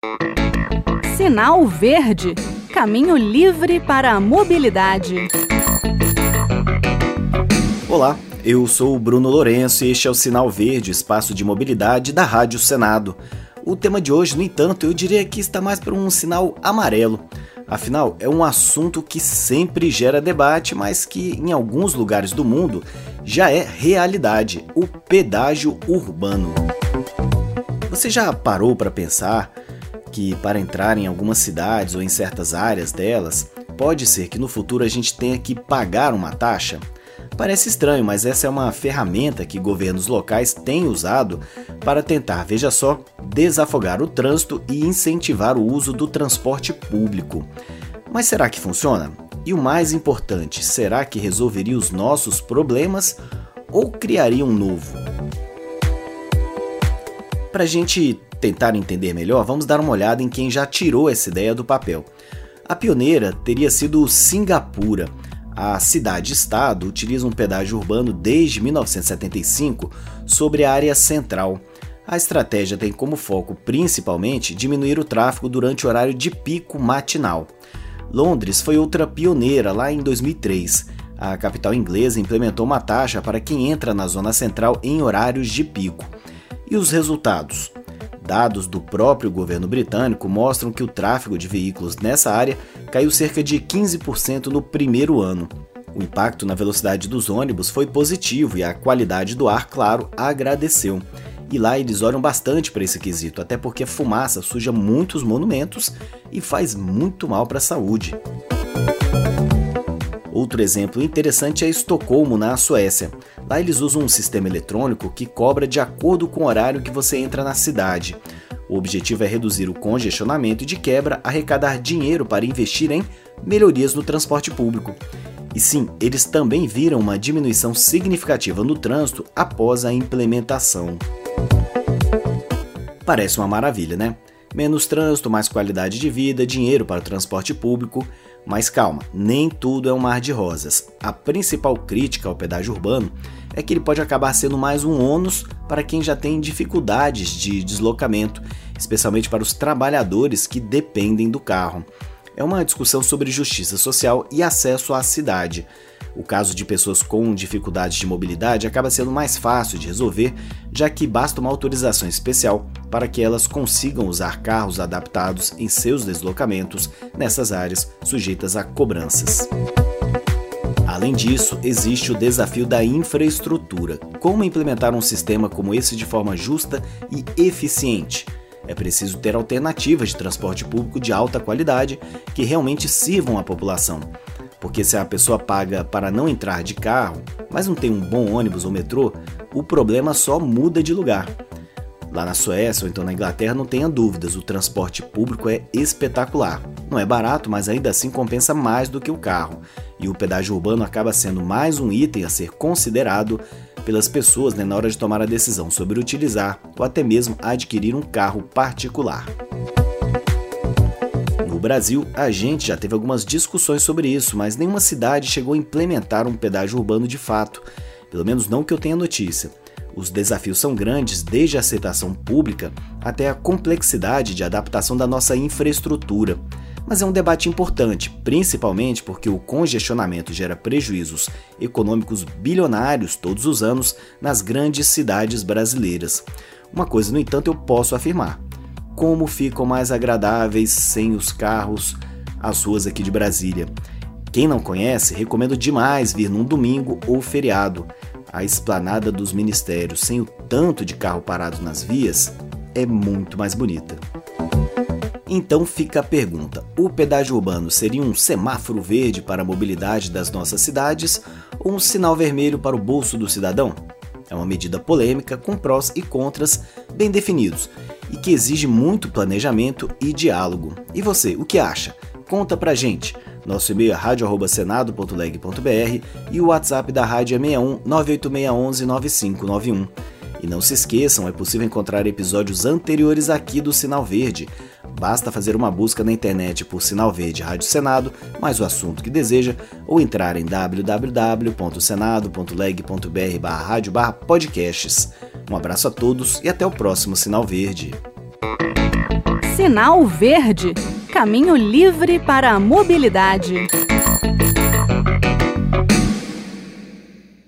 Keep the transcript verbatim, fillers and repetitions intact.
Sinal Verde, caminho livre para a mobilidade. Olá, eu sou o Bruno Lourenço e este é o Sinal Verde, espaço de mobilidade da Rádio Senado. O tema de hoje, no entanto, eu diria que está mais para um sinal amarelo. Afinal, é um assunto que sempre gera debate, mas que em alguns lugares do mundo já é realidade: o pedágio urbano. Você já parou para pensar que para entrar em algumas cidades ou em certas áreas delas, pode ser que no futuro a gente tenha que pagar uma taxa? Parece estranho, mas essa é uma ferramenta que governos locais têm usado para tentar, veja só, desafogar o trânsito e incentivar o uso do transporte público. Mas será que funciona? E o mais importante, será que resolveria os nossos problemas ou criaria um novo? Para a gente tentar entender melhor, vamos dar uma olhada em quem já tirou essa ideia do papel. A pioneira teria sido Singapura. A cidade-estado utiliza um pedágio urbano desde mil novecentos e setenta e cinco sobre a área central. A estratégia tem como foco, principalmente, diminuir o tráfego durante o horário de pico matinal. Londres foi outra pioneira lá em dois mil e três. A capital inglesa implementou uma taxa para quem entra na zona central em horários de pico. E os resultados? Dados do próprio governo britânico mostram que o tráfego de veículos nessa área caiu cerca de quinze por cento no primeiro ano. O impacto na velocidade dos ônibus foi positivo e a qualidade do ar, claro, agradeceu. E lá eles olham bastante para esse quesito, até porque a fumaça suja muitos monumentos e faz muito mal para a saúde. Outro exemplo interessante é Estocolmo, na Suécia. Lá eles usam um sistema eletrônico que cobra de acordo com o horário que você entra na cidade. O objetivo é reduzir o congestionamento e, de quebra, arrecadar dinheiro para investir em melhorias no transporte público. E sim, eles também viram uma diminuição significativa no trânsito após a implementação. Parece uma maravilha, né? Menos trânsito, mais qualidade de vida, dinheiro para o transporte público. Mas calma, nem tudo é um mar de rosas. A principal crítica ao pedágio urbano é que ele pode acabar sendo mais um ônus para quem já tem dificuldades de deslocamento, especialmente para os trabalhadores que dependem do carro. É uma discussão sobre justiça social e acesso à cidade. O caso de pessoas com dificuldades de mobilidade acaba sendo mais fácil de resolver, já que basta uma autorização especial para que elas consigam usar carros adaptados em seus deslocamentos nessas áreas sujeitas a cobranças. Além disso, existe o desafio da infraestrutura. Como implementar um sistema como esse de forma justa e eficiente? É preciso ter alternativas de transporte público de alta qualidade que realmente sirvam à população. Porque se a pessoa paga para não entrar de carro, mas não tem um bom ônibus ou metrô, o problema só muda de lugar. Lá na Suécia ou então na Inglaterra, não tenha dúvidas, o transporte público é espetacular. Não é barato, mas ainda assim compensa mais do que o carro. E o pedágio urbano acaba sendo mais um item a ser considerado pelas pessoas, né, na hora de tomar a decisão sobre utilizar ou até mesmo adquirir um carro particular. No Brasil, a gente já teve algumas discussões sobre isso, mas nenhuma cidade chegou a implementar um pedágio urbano de fato, pelo menos não que eu tenha notícia. Os desafios são grandes, desde a aceitação pública até a complexidade de adaptação da nossa infraestrutura. Mas é um debate importante, principalmente porque o congestionamento gera prejuízos econômicos bilionários todos os anos nas grandes cidades brasileiras. Uma coisa, no entanto, eu posso afirmar: como ficam mais agradáveis sem os carros as ruas aqui de Brasília. Quem não conhece, recomendo demais vir num domingo ou feriado. A esplanada dos ministérios, sem o tanto de carro parado nas vias, é muito mais bonita. Então fica a pergunta: o pedágio urbano seria um semáforo verde para a mobilidade das nossas cidades ou um sinal vermelho para o bolso do cidadão? É uma medida polêmica, com prós e contras bem definidos e que exige muito planejamento e diálogo. E você, o que acha? Conta pra gente. Nosso e-mail é rádio arroba senado ponto leg ponto br e o WhatsApp da rádio é seis um nove oito seis um um nove cinco nove um. E não se esqueçam, é possível encontrar episódios anteriores aqui do Sinal Verde. Basta fazer uma busca na internet por Sinal Verde Rádio Senado, mais o assunto que deseja, ou entrar em w w w ponto senado ponto leg ponto br barra rádio barra podcasts. Um abraço a todos e até o próximo Sinal Verde. Sinal verde. Caminho livre para a mobilidade.